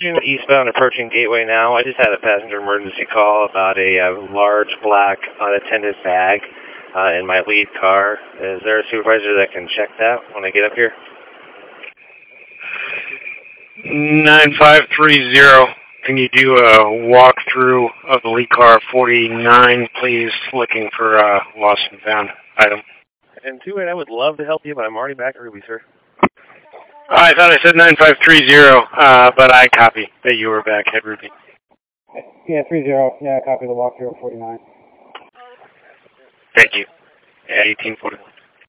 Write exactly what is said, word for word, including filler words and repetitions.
Stream eastbound approaching Gateway now. I just had a passenger emergency call about a uh, large black unattended bag uh, in my lead car. Is there a supervisor that can check that when I get up here? nine five three zero. Can you do a walkthrough of the lead car forty-nine, please? Looking for a lost and found item. And two eight, I would love to help you, but I'm already back at Ruby, sir. Oh, I thought I said nine five three zero, uh, but I copy that you were back at Ruby. Yeah, three zero. Yeah, copy the walkthrough of forty-nine. Thank you. Yeah, eighteen forty-one.